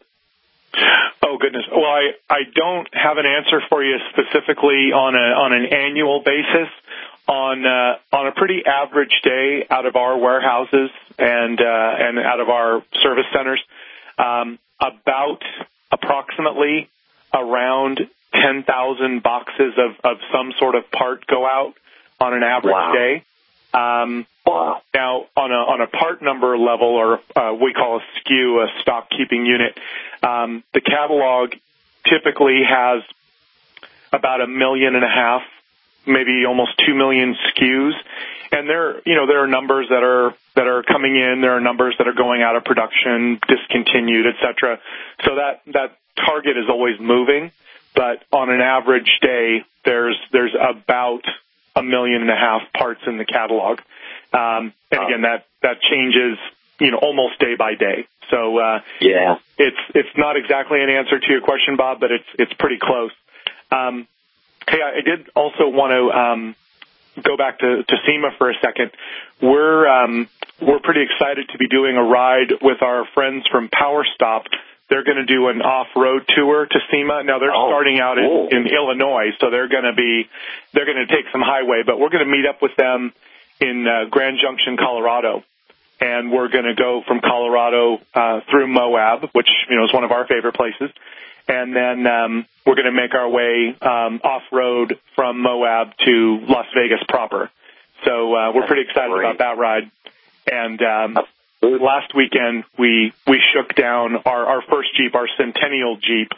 Oh, goodness. Well, I, I don't have an answer for you specifically on a on an annual basis. On uh, on a pretty average day out of our warehouses and uh, and out of our service centers, um, about approximately around ten thousand boxes of, of some sort of part go out on an average wow. day. Um, wow. Now, on a on a part number level, or uh, we call a S K U, a stock keeping unit, um, the catalog typically has about a million and a half, maybe almost two million S K Us. And there, you know, there are numbers that are that are coming in. There are numbers that are going out of production, discontinued, et cetera. So that that target is always moving. But on an average day, there's there's about a million and a half parts in the catalog. Um, and again, that, that changes, you know, almost day by day. So, uh, yeah, it's, it's not exactly an answer to your question, Bob, but it's, it's pretty close. Um, hey, I did also want to, um, go back to, to SEMA for a second. We're, um, we're pretty excited to be doing a ride with our friends from Power Stop. They're going to do an off-road tour to SEMA. Now, they're oh, starting out cool. in, in Illinois, so they're going to be they're going to take some highway. But we're going to meet up with them in uh, Grand Junction, Colorado, and we're going to go from Colorado uh, through Moab, which you know is one of our favorite places, and then um, we're going to make our way um, off-road from Moab to Las Vegas proper. So uh, we're pretty excited Great. about that ride, and. Um, Last weekend, we we shook down our, our first Jeep, our Centennial Jeep,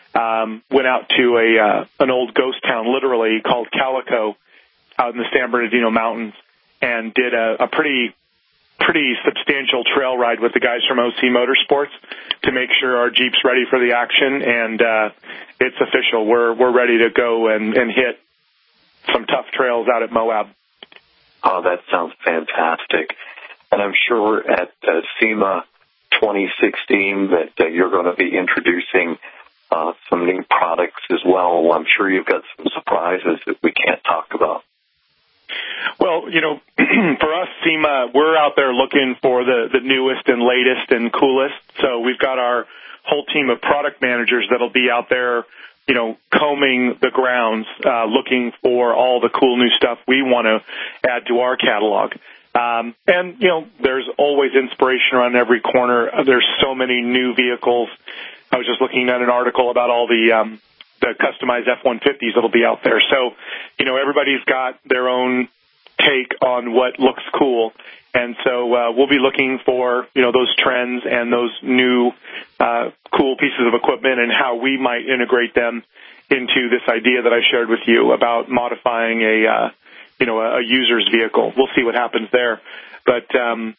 um, went out to a uh, an old ghost town, literally, called Calico, out in the San Bernardino Mountains, and did a, a pretty pretty substantial trail ride with the guys from O C Motorsports to make sure our Jeep's ready for the action, and uh, it's official. We're we're ready to go and, and hit some tough trails out at Moab. Oh, that sounds fantastic. And I'm sure at uh, SEMA, twenty sixteen that uh, you're going to be introducing uh, some new products as well. I'm sure you've got some surprises that we can't talk about. Well, you know, for us, SEMA, we're out there looking for the, the newest and latest and coolest. So we've got our whole team of product managers that'll be out there, you know, combing the grounds, uh, looking for all the cool new stuff we want to add to our catalog. Um, and, you know, there's always inspiration around every corner. There's so many new vehicles. I was just looking at an article about all the um, the customized F one fifties that'll be out there. So, you know, everybody's got their own take on what looks cool. And so uh, we'll be looking for, you know, those trends and those new uh, cool pieces of equipment and how we might integrate them into this idea that I shared with you about modifying a, uh, you know, a, a user's vehicle. We'll see what happens there. But um,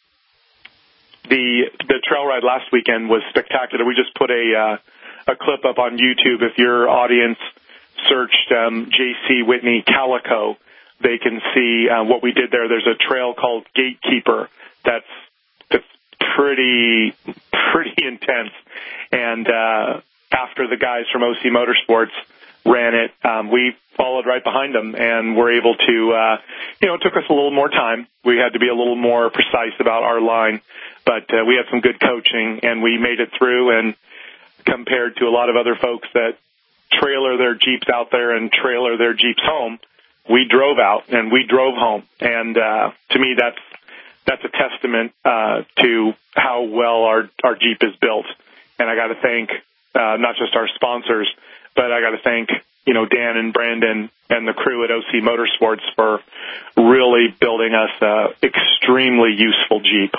the the trail ride last weekend was spectacular. We just put a uh, a clip up on YouTube. If your audience searched um, J C Whitney Calico, they can see uh, what we did there. There's a trail called Gatekeeper that's, that's pretty pretty intense. And uh, after the guys from O C Motorsports ran it, um, we followed right behind them and were able to, uh, you know, it took us a little more time. We had to be a little more precise about our line, but uh, we had some good coaching, and we made it through. And compared to a lot of other folks that trailer their Jeeps out there and trailer their Jeeps home, we drove out and we drove home. And uh, to me, that's that's a testament uh, to how well our, our Jeep is built. And I got to thank uh, not just our sponsors, but I got to thank, you know, Dan and Brandon and the crew at O C Motorsports for really building us an extremely useful Jeep.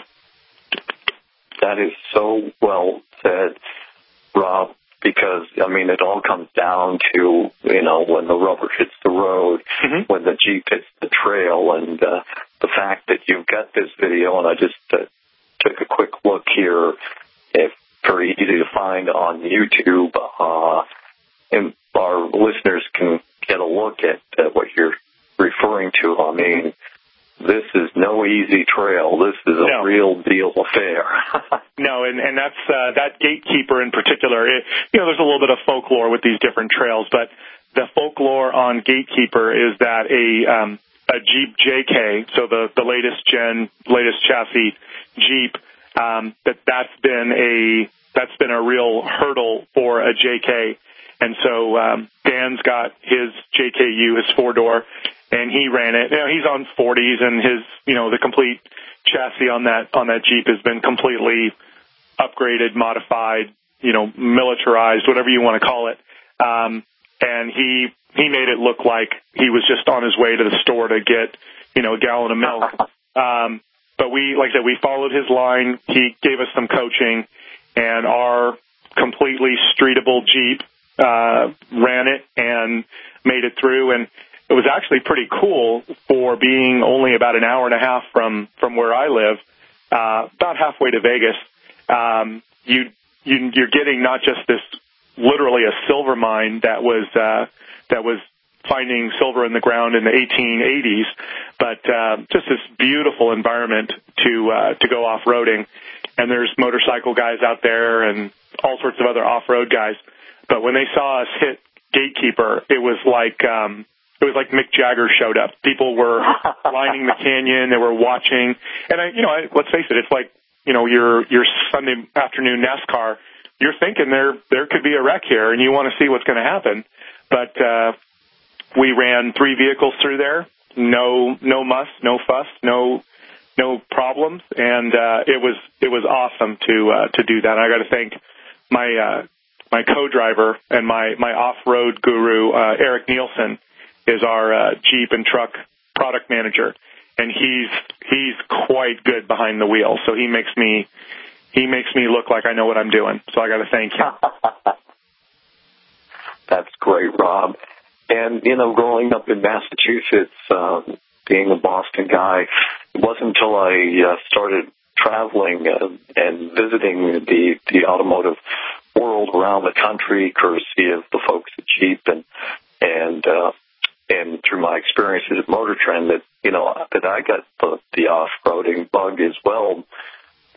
That is so well said, Rob, because, I mean, it all comes down to, you know, when the rubber hits the road, mm-hmm. when the Jeep hits the trail, and uh, the fact that you've got this video, and I just uh, took a quick look here, it's very easy to find on YouTube, uh, and our listeners can get a look at uh, what you're referring to. I mean, this is no easy trail. This is a no. real deal affair. No, and, and that's uh, that Gatekeeper in particular. It, you know, there's a little bit of folklore with these different trails, but the folklore on Gatekeeper is that a um, a Jeep J K, so the, the latest gen, latest chassis Jeep, um, that that's been a that's been a real hurdle for a J K. And so um, Dan's got his J K U, his four-door, and he ran it. You know, he's on forties, and his, you know, the complete chassis on that on that Jeep has been completely upgraded, modified, you know, militarized, whatever you want to call it. Um, and he he made it look like he was just on his way to the store to get, you know, a gallon of milk. Um, but we, like I said, we followed his line. He gave us some coaching, and our completely streetable Jeep uh, ran it and made it through. And it was actually pretty cool for being only about an hour and a half from, from where I live, uh, about halfway to Vegas. Um, you, you, you're getting not just this literally a silver mine that was, uh, that was finding silver in the ground in the eighteen eighties, but, uh, just this beautiful environment to, uh, to go off-roading. And there's motorcycle guys out there and all sorts of other off-road guys. But when they saw us hit Gatekeeper, it was like, um, it was like Mick Jagger showed up. People were lining the canyon. They were watching. And, I, you know, I, let's face it, it's like, you know, your your Sunday afternoon NASCAR. You're thinking there there could be a wreck here, and you want to see what's going to happen. But uh, we ran three vehicles through there. No no muss, no fuss, no no problems. And uh, it was it was awesome to uh, to do that. And I got to thank my uh, my co-driver and my, my off-road guru, uh, Eric Nielsen, is our uh, Jeep and truck product manager, and he's he's quite good behind the wheel. So he makes me he makes me look like I know what I'm doing. So I got to thank him. That's great, Rob. And you know, growing up in Massachusetts, um, being a Boston guy, it wasn't until I uh, started traveling uh, and visiting the the automotive world around the country, courtesy of the folks at Jeep and and uh, and through my experiences at Motor Trend, that you know that I got the, the off-roading bug as well.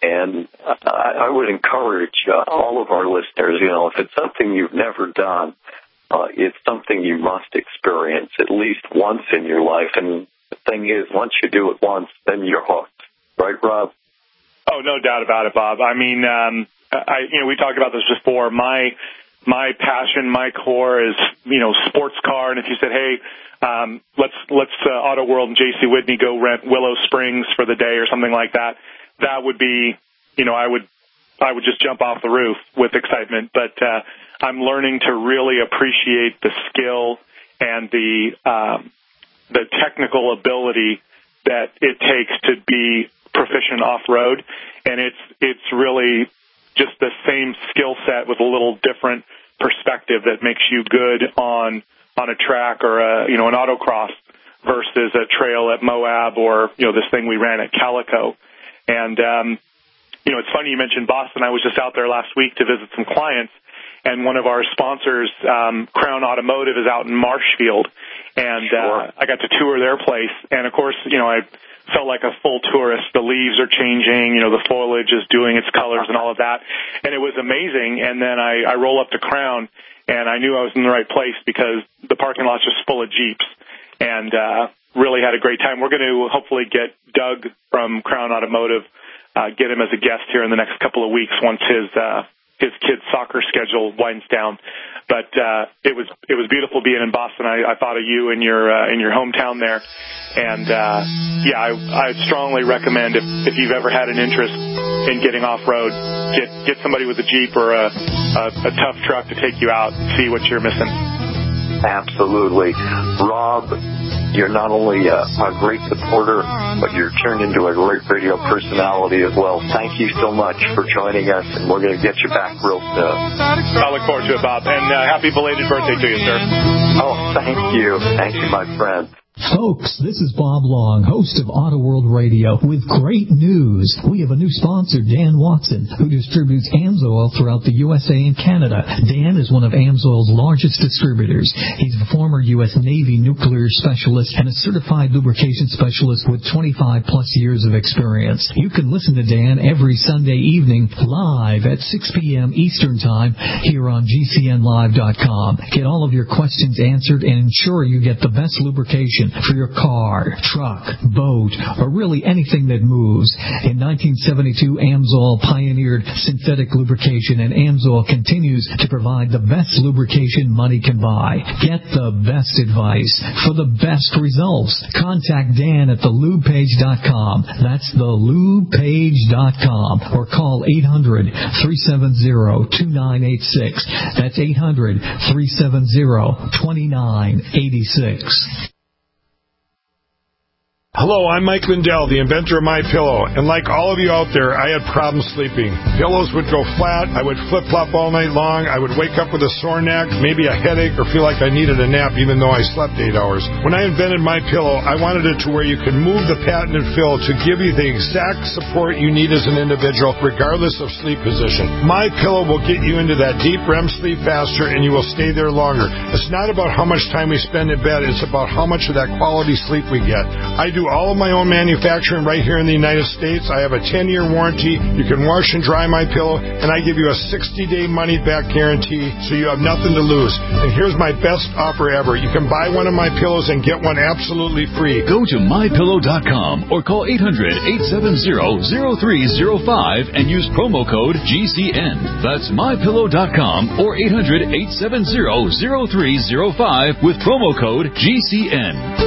And I, I would encourage uh, all of our listeners, you know, if it's something you've never done, uh, it's something you must experience at least once in your life. And the thing is, once you do it once, then you're hooked. Right, Rob? Oh, no doubt about it, Bob. I mean, um, I, you know, we talked about this before. My my passion, my core is, you know, sports car. And if you said, hey, um, let's let's uh, Auto World and J C Whitney go rent Willow Springs for the day or something like that, that would be, you know, I would I would just jump off the roof with excitement. But uh, I'm learning to really appreciate the skill and the um, the technical ability that it takes to be proficient off-road, and it's it's really just the same skill set with a little different perspective that makes you good on on a track or a, you know, an autocross versus a trail at Moab or, you know, this thing we ran at Calico. And um, you know, it's funny you mentioned Boston. I was just out there last week to visit some clients, and one of our sponsors, um, Crown Automotive, is out in Marshfield, and uh, I got to tour their place. And of course, you know, I felt like a full tourist. The leaves are changing, you know, the foliage is doing its colors and all of that. And it was amazing. And then I, I roll up to Crown, and I knew I was in the right place because the parking lot's just full of Jeeps, and uh, really had a great time. We're going to hopefully get Doug from Crown Automotive, uh, get him as a guest here in the next couple of weeks once his uh, his kid's soccer schedule winds down. But uh, it was it was beautiful being in Boston. I, I thought of you in your uh, in your hometown there, and uh, yeah, I I strongly recommend if if you've ever had an interest in getting off road, get get somebody with a Jeep or a, a a tough truck to take you out and see what you're missing. Absolutely, Rob. You're not only a, a great supporter, but you're turned into a great radio personality as well. Thank you so much for joining us, and we're going to get you back real soon. I look forward to it, Bob, and uh, happy belated birthday to you, sir. Oh, thank you. Thank you, my friend. Folks, this is Bob Long, host of Auto World Radio, with great news. We have a new sponsor, Dan Watson, who distributes AMSOIL throughout the U S A and Canada. Dan is one of AMSOIL's largest distributors. He's a former U S Navy nuclear specialist and a certified lubrication specialist with twenty-five plus years of experience. You can listen to Dan every Sunday evening live at six p.m. Eastern Time here on G C N live dot com. Get all of your questions answered and ensure you get the best lubrication for your car, truck, boat, or really anything that moves. In nineteen seventy-two, AMSOIL pioneered synthetic lubrication, and AMSOIL continues to provide the best lubrication money can buy. Get the best advice for the best results. Contact Dan at the lube page dot com. That's the lube page dot com. Or call eight hundred, three seven zero, two nine eight six. That's eight hundred, three seven zero, two nine eight six. Hello, I'm Mike Lindell, the inventor of MyPillow, and like all of you out there, I had problems sleeping. Pillows would go flat, I would flip-flop all night long, I would wake up with a sore neck, maybe a headache, or feel like I needed a nap even though I slept eight hours. When I invented MyPillow, I wanted it to where you could move the patented fill to give you the exact support you need as an individual, regardless of sleep position. MyPillow will get you into that deep R E M sleep faster, and you will stay there longer. It's not about how much time we spend in bed, it's about how much of that quality sleep we get. I do all of my own manufacturing right here in the United States. I have a ten-year warranty. You can wash and dry my pillow, and I give you a sixty-day money-back guarantee, so you have nothing to lose. And here's my best offer ever. You can buy one of my pillows and get one absolutely free. Go to my pillow dot com or call eight hundred, eight seven zero, zero three zero five and use promo code G C N. That's my pillow dot com or eight hundred, eight seven zero, zero three zero five with promo code G C N.